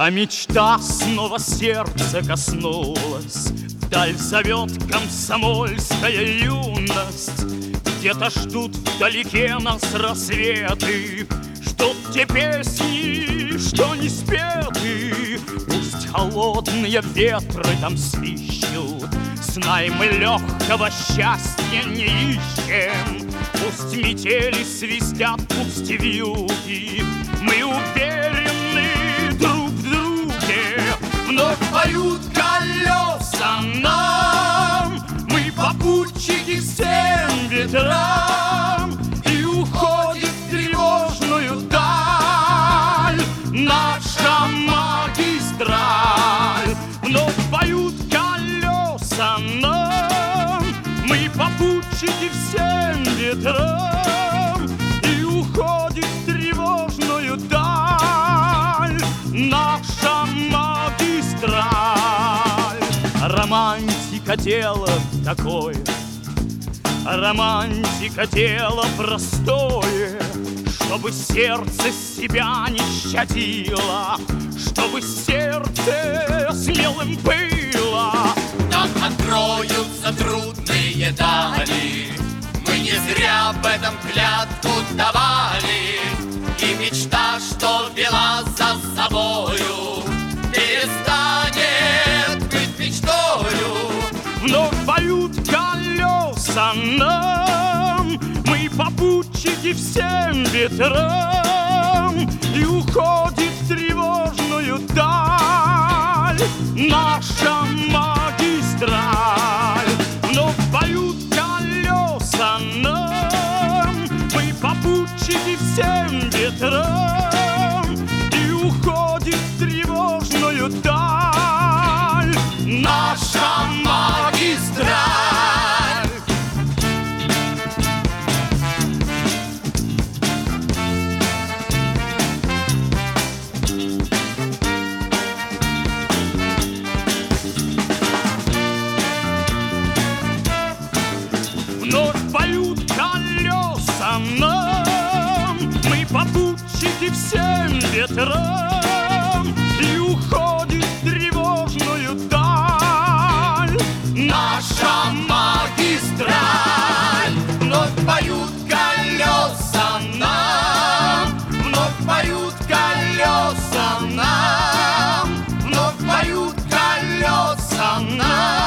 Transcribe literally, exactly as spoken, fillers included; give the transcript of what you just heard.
А мечта снова сердце коснулась, вдаль зовет комсомольская юность. Где-то ждут вдалеке нас рассветы, ждут те песни, что не спеты. Пусть холодные ветры там свищут, знай, мы легкого счастья не ищем. Пусть метели свистят, пусть вьюги, мы уверены друг в друге. Вновь поют колеса нам, мы попутчики всем ветрам, и уходит в тревожную даль наша магистраль. Вновь поют колеса нам, мы попутчики всем ветрам, и уходит в тревожную даль наша магистраль. Романтика дело такое, романтика дело простое, чтобы сердце себя не щадило, чтобы сердце смелым было. Нам откроются трудные дали, мы не зря об этом клятву давали. И мечта, что вела за собою, перестанет быть мечтою. Вновь поют колеса нам, мы попутчики всем ветрам, и уходит в тревожную даль наша магистраль. Вновь поют колеса нам, мы попутчики всем ветрам, и уходит в тревожную даль наша магистраль. Вновь поют колеса нам, мы попутчики всем ветрам, и уходит в тревожную даль наша магистраль. Вновь поют колеса нам, вновь поют колеса нам, вновь поют колеса нам.